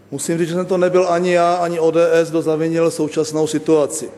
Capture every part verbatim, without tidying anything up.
Musím říct, že jsem to nebyl ani já, ani O D S, kdo zavinil současnou situaci.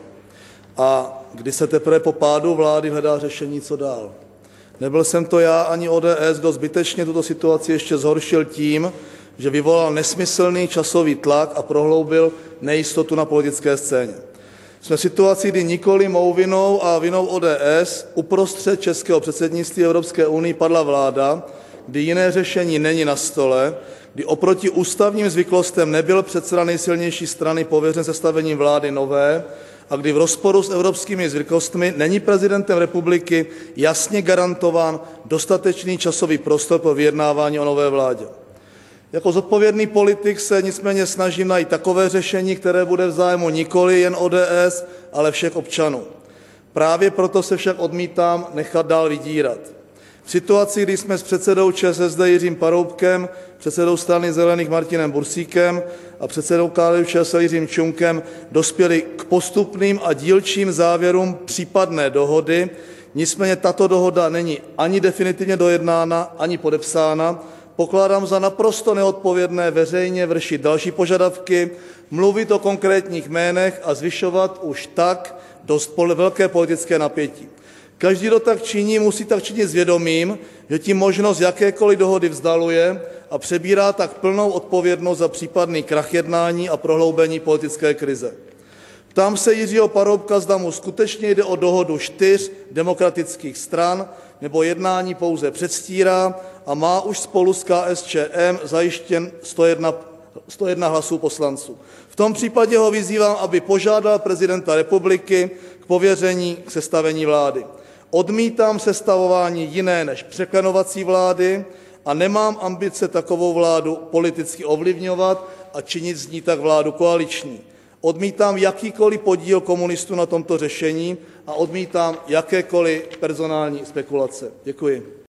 A kdy se teprve po pádu vlády hledá řešení, co dál. Nebyl jsem to já, ani O D S, kdo zbytečně tuto situaci ještě zhoršil tím, že vyvolal nesmyslný časový tlak a prohloubil nejistotu na politické scéně. Jsme v situaci, kdy nikoli mou vinou a vinou O D S uprostřed českého předsednictví Evropské unii padla vláda, kdy jiné řešení není na stole, kdy oproti ústavním zvyklostem nebyl předseda nejsilnější strany pověřen sestavením vlády nové a kdy v rozporu s evropskými zvyklostmi není prezidentem republiky jasně garantován dostatečný časový prostor pro vyjednávání o nové vládě. Jako zodpovědný politik se nicméně snažím najít takové řešení, které bude v zájmu nikoli jen O D S, ale všech občanů. Právě proto se však odmítám nechat dál vydírat. V situaci, kdy jsme s předsedou ČSSD Jiřím Paroubkem, předsedou strany Zelených Martinem Bursíkem a předsedou K D U Č S L Jiřím Čunkem dospěli k postupným a dílčím závěrům případné dohody, nicméně tato dohoda není ani definitivně dojednána, ani podepsána, pokládám za naprosto neodpovědné veřejně vršit další požadavky, mluvit o konkrétních jménech a zvyšovat už tak dost velké politické napětí. Každý, kdo tak činí, musí tak činit s vědomím, že tím možnost jakékoliv dohody vzdaluje a přebírá tak plnou odpovědnost za případný krach jednání a prohloubení politické krize. Ptám se Jiřího Paroubka, zda mu skutečně jde o dohodu čtyř demokratických stran, nebo jednání pouze předstírá a má už spolu s K S Č M zajištěn sto jedna, sto jedna hlasů poslanců. V tom případě ho vyzývám, aby požádal prezidenta republiky k pověření k sestavení vlády. Odmítám sestavování jiné než překlenovací vlády a nemám ambice takovou vládu politicky ovlivňovat a činit z ní tak vládu koaliční. Odmítám jakýkoliv podíl komunistů na tomto řešení a odmítám jakékoliv personální spekulace. Děkuji.